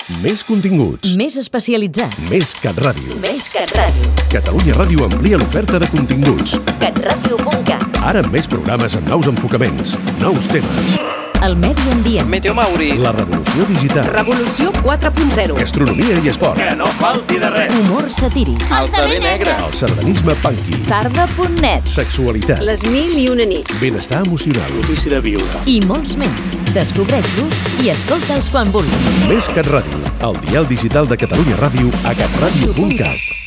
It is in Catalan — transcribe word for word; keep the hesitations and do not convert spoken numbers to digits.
Més continguts. Més especialitzats. Més CatRàdio. Més CatRàdio. Catalunya Ràdio amplia l'oferta de continguts. catradio punt cat. Ara amb més programes amb nous enfocaments, nous temes. El medi ambient. Meteo Mauri. La revolució digital. Revolució quatre punt zero. Gastronomia i esport. Que no falti de res. Humor satíric. El saber negre. El sardanisme punky. sarda punt net. Sexualitat. Les mil i una nits. Benestar emocional. L'ofici de viure. I molts més. Descobreix-los i escolta'ls quan vulguis. Més CatRàdio. El dial digital de Catalunya Ràdio a catradio punt cat.